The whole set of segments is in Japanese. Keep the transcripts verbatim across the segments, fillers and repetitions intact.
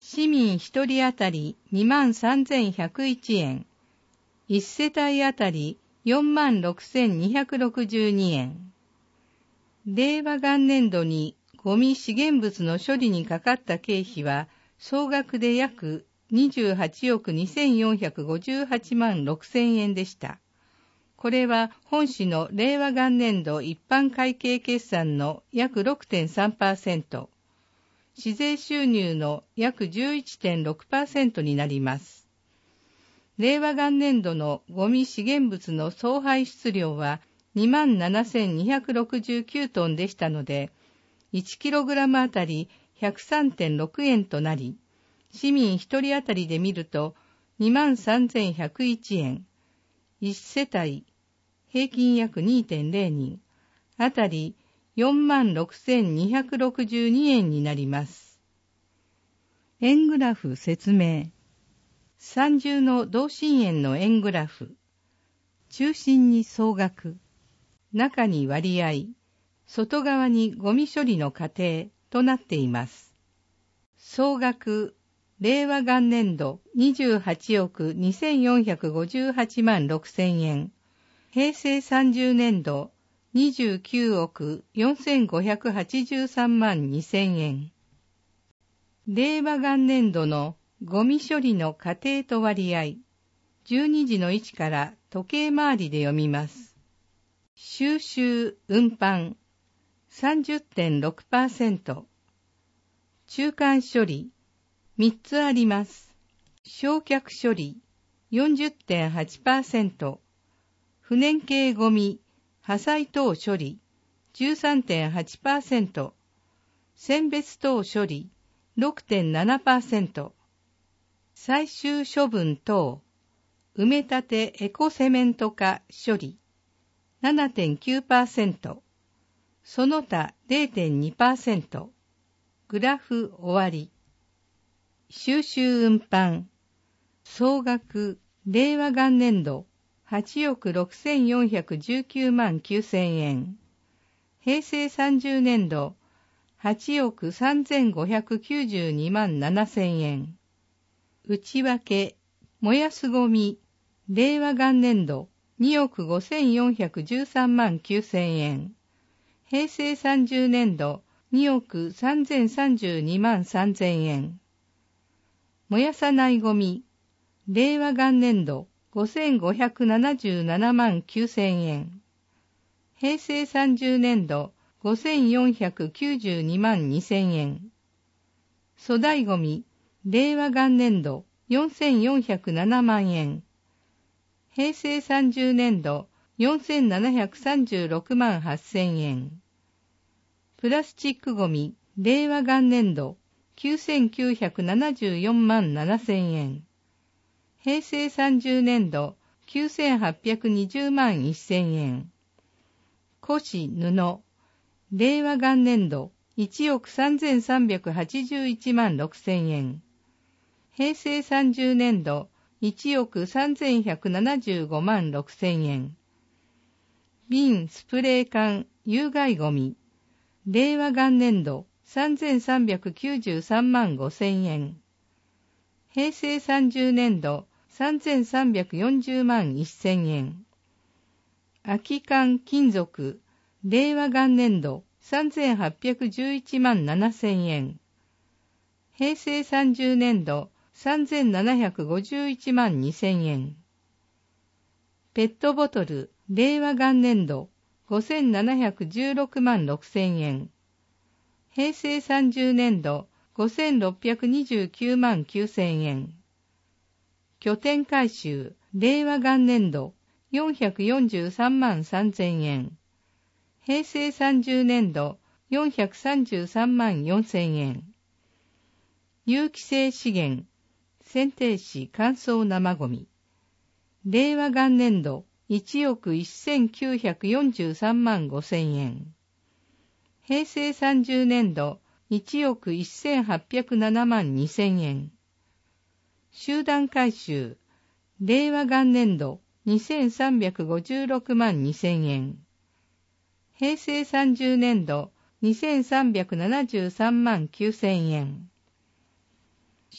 市民ひとり当たりにまんさんぜんひゃくいちえん、いち世帯当たりよんまんろくせんにひゃくろくじゅうにえん。令和元年度にゴミ資源物の処理にかかった経費は総額で約にじゅうはちおくにせんよんひゃくごじゅうはちまんろくせんえんでした。これは本市の令和元年度一般会計決算の約 ろくてんさんパーセント、市税収入の約 じゅういってんろくパーセント になります。令和元年度のゴミ資源物の総排出量は にまんななせんにひゃくろくじゅうきゅうトンでしたので、いちキログラムあたり ひゃくさんてんろくえんとなり、市民ひとりあたりで見ると にまんさんぜんひゃくいちえん、いち世帯平均約 にてんぜろにんあたりよんまんろくせんにひゃくろくじゅうにえんになります。円グラフ説明。三重の同心円の円グラフ。中心に総額、中に割合、外側にゴミ処理の過程となっています。総額、令和元年度にじゅうはちおくにせんよんひゃくごじゅうはちまんろくせんえん。平成さんじゅうねんどにじゅうきゅうおくよんせんごひゃくはちじゅうさんまんにせんえん。令和元年度のゴミ処理の過程と割合、じゅうにじの位置から時計回りで読みます。収集運搬 さんじゅってんろくパーセント、中間処理みっつあります。焼却処理 よんじゅってんはちパーセント、不燃系ゴミ、破砕等処理 じゅうさんてんはちパーセント、選別等処理 ろくてんななパーセント、最終処分等、埋め立てエコセメント化処理 ななてんきゅうパーセント、その他 れいてんにパーセント、グラフ終わり。収集運搬、総額、令和元年度はちおくろくせんよんひゃくじゅうきゅうまんきゅうせんえん。平成さんじゅうねんどはちおくさんぜんごひゃくきゅうじゅうにまんななせんえん。内訳、燃やすゴミ、令和元年度におくごせんよんひゃくじゅうさんまんきゅうせんえん。平成さんじゅうねんどにおくさんぜんさんじゅうにまんさんぜんえん。燃やさないゴミ、令和元年度ごせんごひゃくななじゅうななまんきゅうせんえん。平成さんじゅうねんどごせんよんひゃくきゅうじゅうにまんにせんえん。粗大ゴミ、令和元年度よんせんよんひゃくななまんえん。平成さんじゅうねんどよんせんななひゃくさんじゅうろくまんはっせんえん。プラスチックゴミ、令和元年度きゅうせんきゅうひゃくななじゅうよんまんななせんえん。平成さんじゅうねんどきゅうせんはっぴゃくにじゅうまんせんえん。古紙布、令和元年度いちおくさんぜんさんびゃくはちじゅういちまんろくせんえん。平成さんじゅうねんどいちおくさんぜんひゃくななじゅうごまんろくせんえん。瓶、スプレー缶、有害ゴミ、令和元年度さんぜんさんびゃくきゅうじゅうさんまんごせんえん。平成さんじゅうねんどさんぜんさんびゃくよんじゅうまんせんえん。空き缶金属、令和元年度さんぜんはっぴゃくじゅういちまんななせんえん。平成さんじゅうねんどさんぜんななひゃくごじゅういちまんにせんえん。ペットボトル、令和元年度ごせんななひゃくじゅうろくまんろくせんえん。平成さんじゅうねんどごせんろっぴゃくにじゅうきゅうまんきゅうせんえん。拠点回収、令和元年度よんひゃくよんじゅうさんまんさんぜんえん。平成さんじゅうねんどよんひゃくさんじゅうさんまんよんせんえん。有機性資源、選定紙乾燥生ゴミ。令和元年度いちおくせんきゅうひゃくよんじゅうさんまんごせんえん。平成さんじゅうねんどいちおくせんはっぴゃくななまんにせんえん。集団回収、令和元年度にせんさんびゃくごじゅうろくまんにせんえん。平成さんじゅうねんどにせんさんびゃくななじゅうさんまんきゅうせんえん。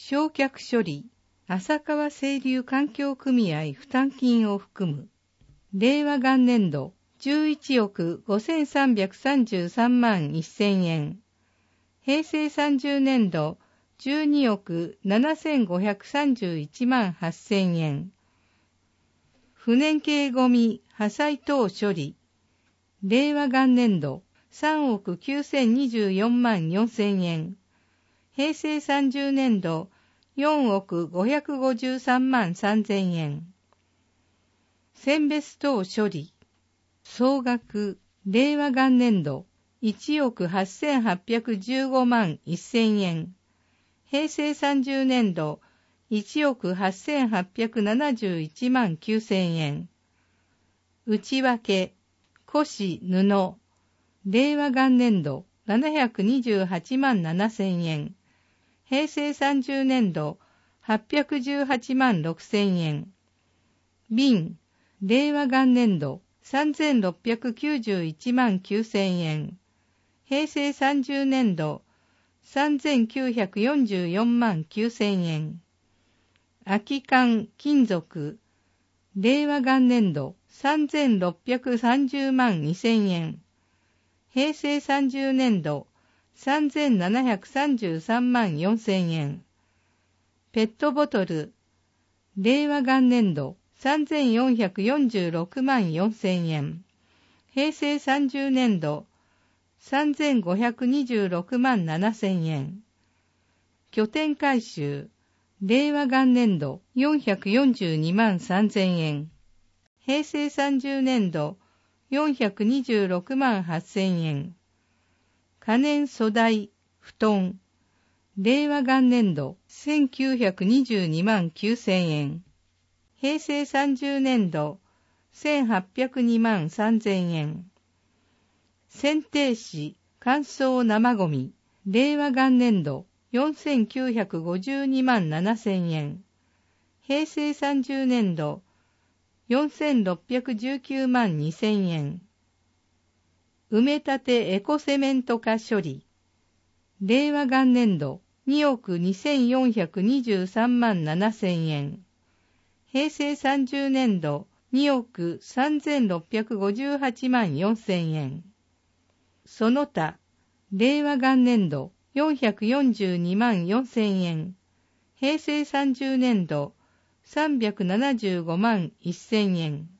焼却処理、浅川清流環境組合負担金を含む。令和元年度、じゅういちおくごせんさんびゃくさんじゅうさんまんせんえん。平成さんじゅうねん度、じゅうにおくななせんごひゃくさんじゅういちまんはっせんえん。不燃系ゴミ、破砕等処理。令和元年度、さんおくきゅうせんにじゅうよんまんよんせんえん。平成さんじゅうねん度、よんおくごひゃくごじゅうさんまんさんぜんえん。選別等処理。総額、令和元年度、いちおくはっせんはっぴゃくじゅうごまんせんえん。平成さんじゅうねん度、いちおくはっせんはっぴゃくななじゅういちまんきゅうせんえん。内訳、古紙布。令和元年度、ななひゃくにじゅうはちまんななせんえん。平成さんじゅうねん度、はっぴゃくじゅうはちまんろくせんえん。瓶、令和元年度、さんぜんろっぴゃくきゅうじゅういちまんきゅうせんえん。平成さんじゅうねん度、さんぜんきゅうひゃくよんじゅうよんまんきゅうせんえん。空き缶、金属。令和元年度、さんぜんろっぴゃくさんじゅうまんにせんえん。平成さんじゅうねん度、さんぜんななひゃくさんじゅうさんまんよんせんえん。ペットボトル。令和元年度、さんぜんよんひゃくよんじゅうろくまんよんせんえん。平成さんじゅうねん度、さんぜんごひゃくにじゅうろくまんななせんえん。拠点回収。令和元年度、よんひゃくよんじゅうにまんさんぜんえん。平成さんじゅうねん度、よんひゃくにじゅうろくまんはっせんえん。可燃粗大、布団。令和元年度、せんきゅうひゃくにじゅうにまんきゅうせんえん。平成さんじゅうねん度、せんはっぴゃくにまんさんぜんえん。剪定紙、乾燥生ゴミ。令和元年度、よんせんきゅうひゃくごじゅうにまんななせんえん。平成さんじゅうねん度、よんせんろっぴゃくじゅうきゅうまんにせんえん。埋め立てエコセメント化処理。令和元年度、におくにせんよんひゃくにじゅうさんまんななせんえん。平成さんじゅうねん度、におくさんぜんろっぴゃくごじゅうはちまんよんせんえん。その他、令和元年度、よんひゃくよんじゅうにまんよんせんえん。平成さんじゅうねん度、さんびゃくななじゅうごまんせんえん。